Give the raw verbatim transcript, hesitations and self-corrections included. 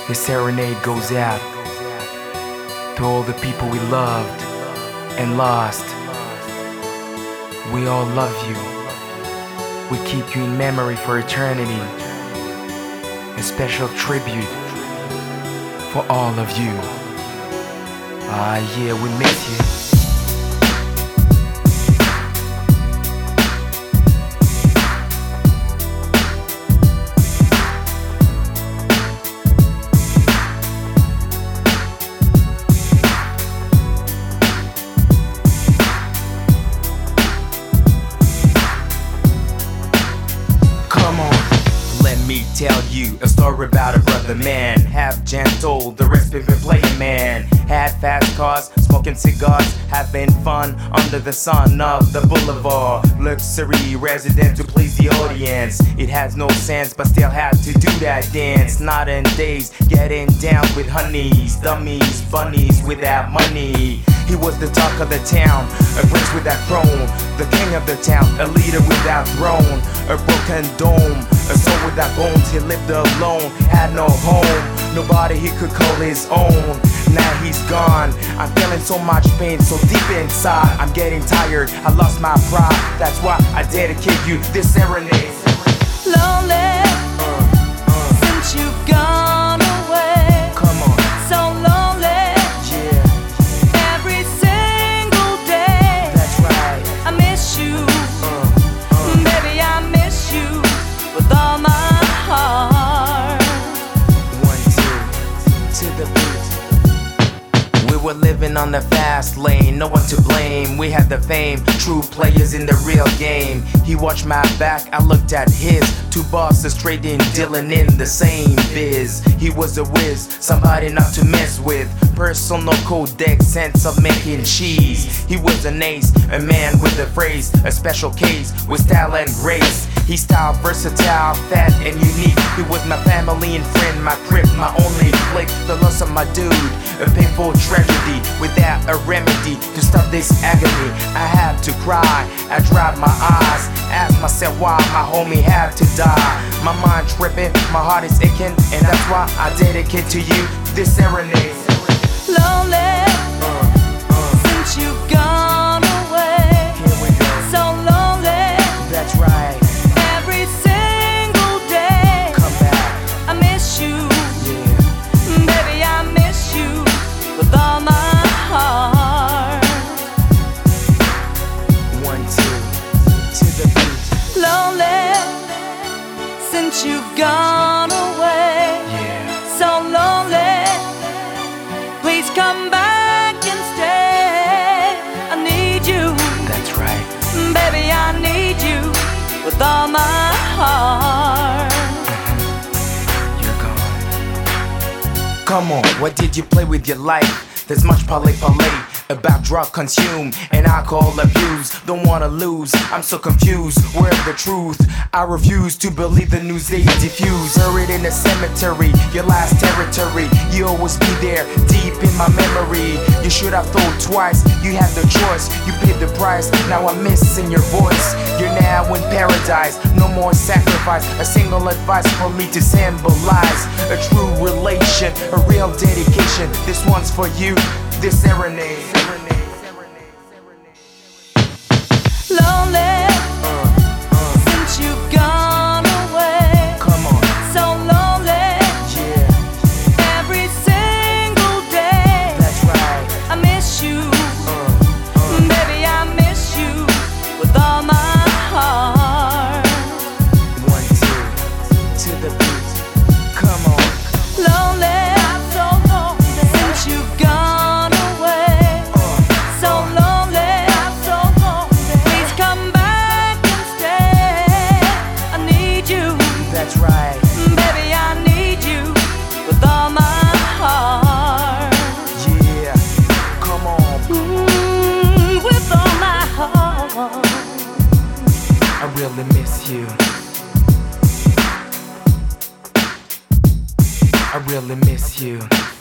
This serenade goes out to all the people we loved and lost. We all love you. We keep you in memory for eternity. A special tribute for all of you. Ah, yeah, we miss you. Tell you a story about a brother man, half gentle, the rest been playing man. Had fast cars, smoking cigars, having fun under the sun of the boulevard. Luxury resident to please the audience. It has no sense, but still had to do that dance. Night and days, getting down with honeys, dummies, bunnies without money. He was the talk of the town, a prince without throne, the king of the town, a leader without throne, a broken dome, a soul without bones. He lived alone, had no home, nobody he could call his own. Now he's gone, I'm feeling so much pain, so deep inside. I'm getting tired, I lost my pride. That's why I dedicate you this serenade. Lonely, uh, uh. since you've gone away. Come on. So lonely, yeah. Every single day. That's right. I miss you, uh, uh. baby, I miss you with all my heart. One, two, to the beat. We were living on the fast lane, no one to blame. We had the fame, true players in the real game. He watched my back, I looked at his. Two bosses trading, dealing in the same biz. He was a whiz, somebody not to mess with. Personal codex, sense of making cheese. He was an ace, a man with a phrase, a special case with style and grace. He's style, versatile, fat and unique. He was my family and friend, my crib, my only flick. The loss of my dude, a painful tragedy without a remedy to stop this agony. I had to cry, I dried my eyes, asked myself why my homie had to die. My mind tripping, my heart is aching, and that's why I dedicate to you this serenade. Lonely, uh, uh. since you've gone away. Here we go. So lonely, that's right. Every single day. Come back. I miss you, Yeah. baby, I miss you with all my heart. One, two, to the beat. Lonely, since you've gone away. Yeah. So lonely, please come back and stay. I need you, That's right. baby, I need you with all my heart. You're gone. Come on, what did you play with your life? There's much parlay parlay about drug consume and alcohol abuse. Don't wanna lose, I'm so confused. Where's the truth? I refuse to believe the news they diffuse. Buried in the cemetery, your last territory. You always be there, deep in my memory. You should have thought twice, you had the choice. You paid the price, now I'm missing your voice. You're now in paradise, no more sacrifice. A single advice for me to symbolize a true relation, a real dedication. This one's for you, this serenade. Lonely, Uh, uh, since you've gone away. come on, So lonely, yeah, every single day. that's right. I miss you, Uh, uh, baby, I miss you with all my heart. one, two, to the beat. Come on, Lonely, so lonely, since you've gone away. uh, So lonely, so lonely. Please come back and stay. I need you, that's right. baby, I need you with all my heart. Yeah, come on. Mm, with all my heart. I really miss you. I really miss you.